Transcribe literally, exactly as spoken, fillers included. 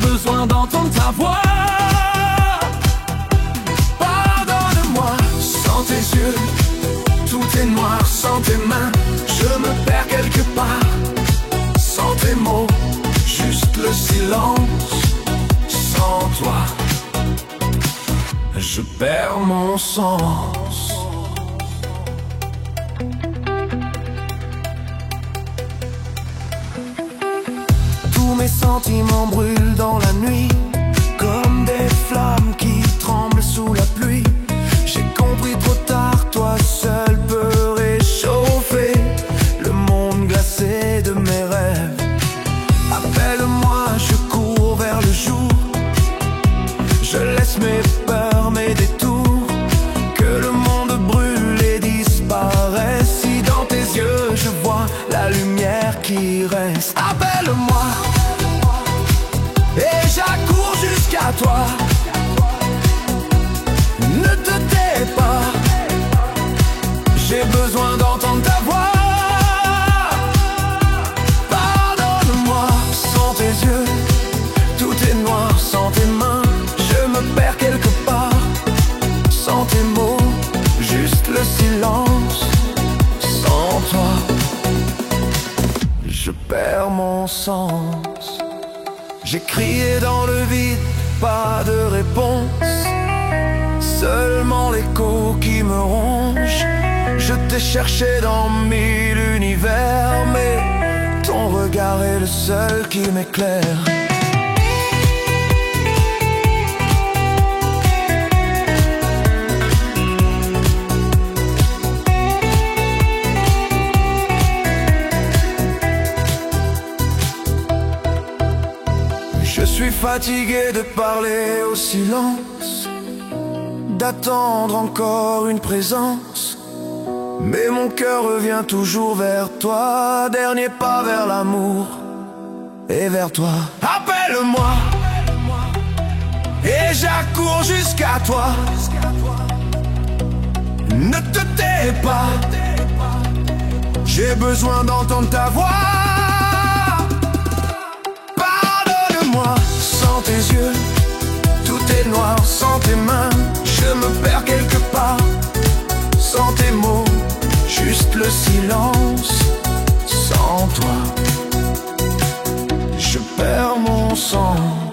besoin d'entendre ta voix. Pardonne-moi, sans tes yeux, tout est noir sans tes mains. Je me perds quelque part, sans tes mots, juste le silence. Sans toi, je perds mon sens. Tous mes sentiments brûlent dans la nuit, comme des flammes qui tremblent sous la pluie. J'ai compris trop tard, toi seul peux réchauffer le monde glacé de mes rêves. Appelle-moi, je cours vers le jour. Je laisse mes peurs, mes détours, que le monde brûle et disparaisse. Si dans tes yeux je vois la lumière qui reste, appelle-moi et j'accours jusqu'à toi. Ne te tais pas, j'ai besoin d'entendre ta voix. Pardonne-moi, sans tes yeux, tout est noir sans tes mains. Je me perds quelque part, sans tes mots, juste le silence. Sans toi, je perds mon sens. J'ai crié dans le vide, pas de réponse, seulement l'écho qui me ronge. Je t'ai cherché dans mille univers, mais ton regard est le seul qui m'éclaire. Je suis fatigué de parler au silence, d'attendre encore une présence. Mais mon cœur revient toujours vers toi. Dernier pas vers l'amour et vers toi. Appelle-moi et j'accours jusqu'à toi. Ne te tais pas, j'ai besoin d'entendre ta voix. Pardonne-moi, sans tes yeux, tout est noir sans tes mains. Je me perds quelque part, sans tes mots, juste le silence. Sans toi, je perds mon sens.